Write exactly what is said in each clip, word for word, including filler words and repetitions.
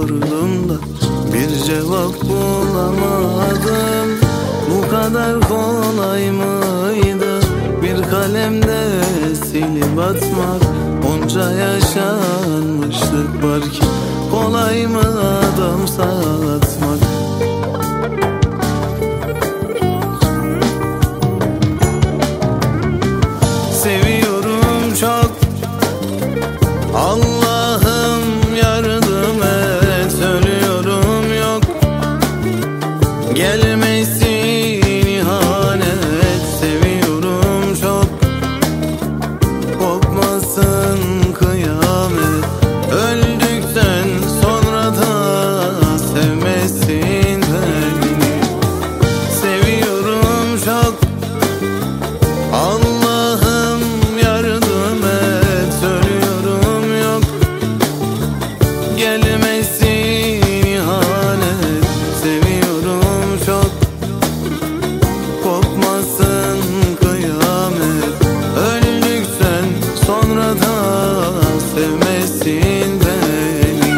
sordum da bir cevap bulamadım. Bu kadar kolay mıydı bir kalemde silip atmak? Onca yaşanmışlık varken kolay mı adam satmak? Seviyorum çok, Allah'ım yardım et. Ölüyorum yok, gelmesin ihanet. Seviyorum çok, kopmasın kıyamet. Öldükten sonra da sevmesin beni. Seviyorum çok, Allah'ım yardım et. Ölüyorum yok, gelmesin ihanet. Seviyorum çok, kopmasın kıyamet. Öldükten sonra da sevmesin beni.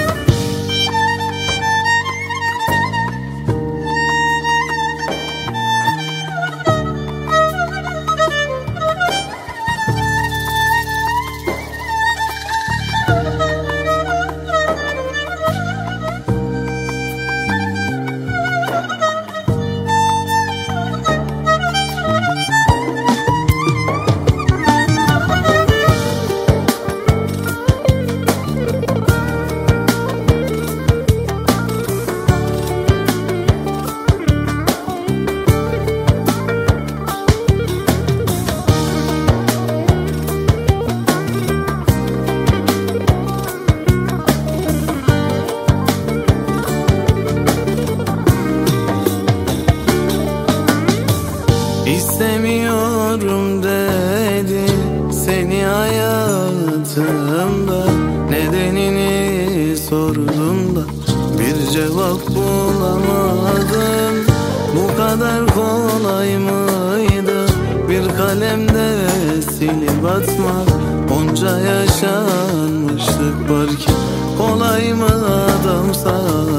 İstemiyorum dedi seni hayatımda. Nedenini sordum da bir cevap bulamadım. Bu kadar kolay mıydı bir kalemde silip atmak? Onca yaşanmışlık varken kolay mı adam sağ